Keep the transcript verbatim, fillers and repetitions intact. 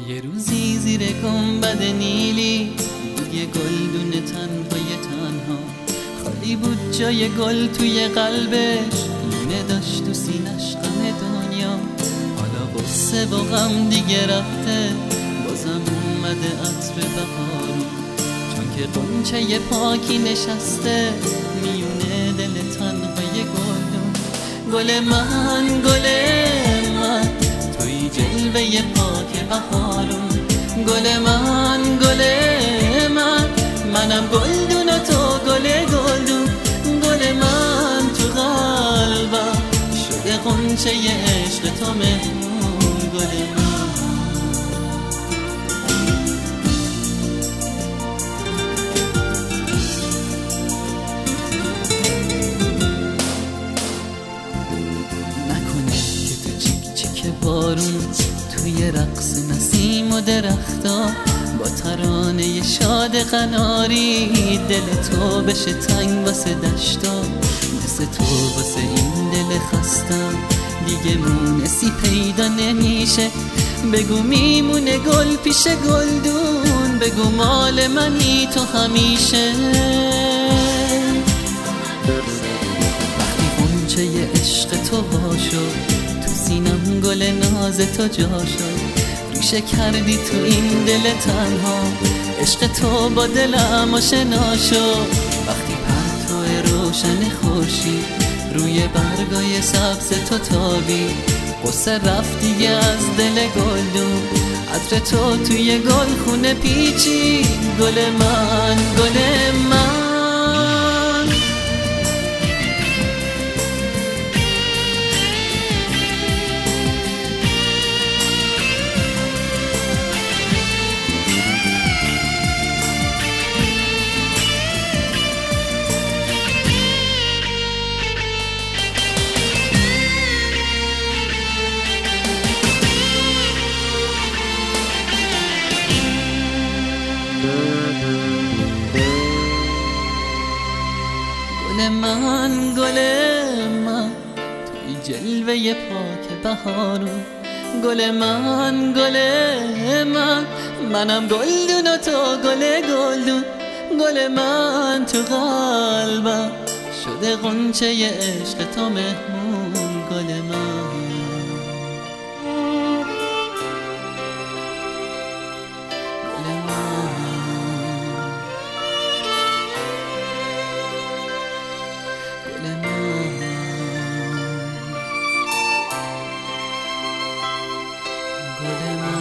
یه روزی زیر گنبد نیلی بود یه گلدون تنهای تنها، خالی بود جای گل توی قلبش، لونه داشت تو سینش غم دنیا. حالا غصه و غم دیگه رفته، بازم اومده عطر بهارون، چون که غنچه پاکی نشسته میونه دل تنهای گلدون. گل من گل من توی جلوه پاک بهارون، گل من گل من منم گلدون و تو گل گلدون. گل من تو قلبم شده غنچه عشق تو مهمون. گل من بارون توی رقص نسیم و درختا، با ترانه شاد قناری دل تو بشه تنگ واسه دشتا. مثل تو واسه این دل خستم دیگه مونسی پیدا نمیشه. بگو میمونه گل پیش گلدون، بگو مال منی تو همیشه. وقتی غنچه عشق تو باشو سینم گل ناز تو جا شد، ریشه کردی تو این دل تنها، عشق تو با دلم آشنا شد. وقتی پرتو روشن خورشید روی برگای سبز تو تابی، قصه رفت دیگه از دل گلدون، عطر تو توی گل خونه پیچی. گل من گل من گل من گل من توی جلوه پاک بهارون، گل من گل من منم گلدون و تو گل گلدون. گل من تو قلبم شده غنچه عشق تو مهمون. گل من گل من